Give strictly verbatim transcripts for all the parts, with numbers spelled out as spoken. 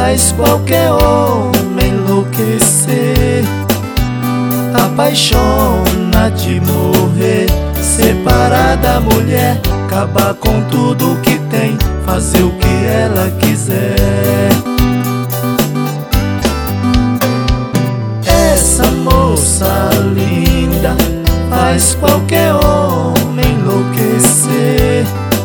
faz qualquer homem enlouquecer. Apaixona de morrer, separar da mulher, acabar com tudo que tem, fazer o que ela quiser. Essa moça linda faz qualquer homem enlouquecer.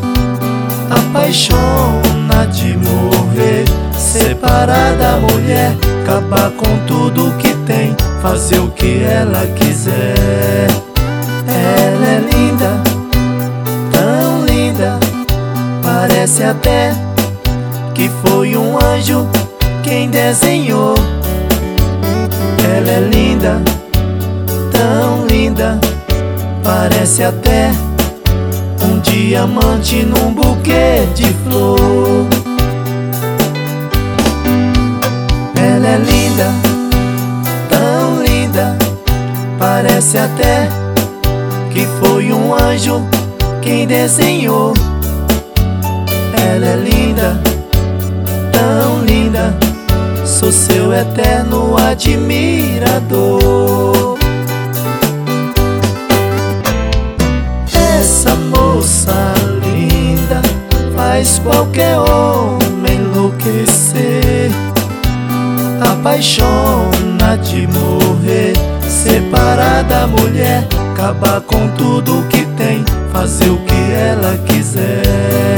Apaixona de morrer, separar da mulher, acabar com tudo que tem, fazer o que ela quiser. Ela é linda, tão linda, parece até que foi um anjo quem desenhou. Ela é linda, tão linda, parece até um diamante num buquê de flor. Ela é linda, tão linda, parece até que foi um anjo quem desenhou. Ela é linda, tão linda, sou seu eterno admirador. Essa moça linda faz qualquer homem enlouquecer. Apaixona de morrer, separar da mulher, acabar com tudo que tem, fazer o que ela quiser.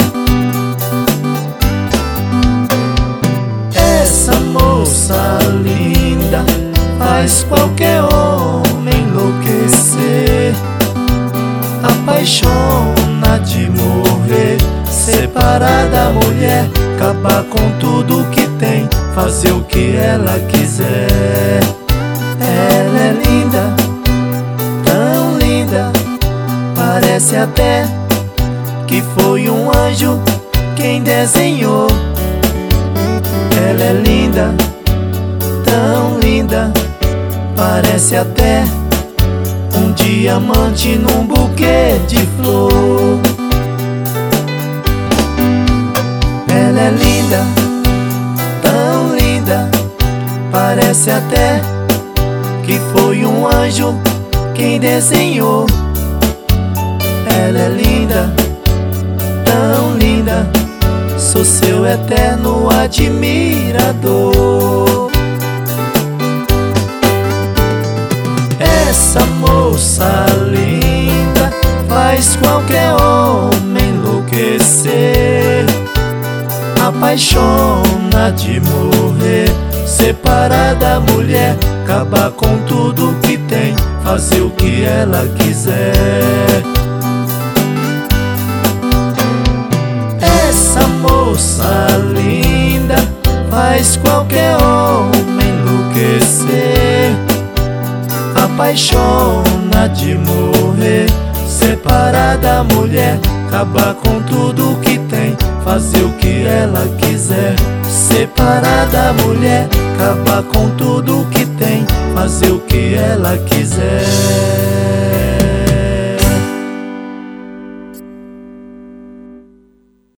Essa moça linda faz qualquer homem enlouquecer. Apaixona de morrer, separar da mulher, acabar com tudo que tem, fazer o que ela quiser. Ela é linda, tão linda, parece até que foi um anjo quem desenhou. Ela é linda, tão linda, parece até um diamante num buquê de flor. Ela é linda, tão linda, parece até que foi um anjo quem desenhou. Ela é linda, tão linda, sou seu eterno admirador. Essa moça linda faz qualquer homem enlouquecer. Apaixona de morrer, separar da mulher, acabar com tudo que tem, fazer o que ela quiser. Essa moça linda faz qualquer homem enlouquecer. Apaixona de morrer, separar da mulher, acabar com tudo que tem, fazer o que ela quiser. Separar da mulher, acabar com tudo que tem, fazer o que ela quiser.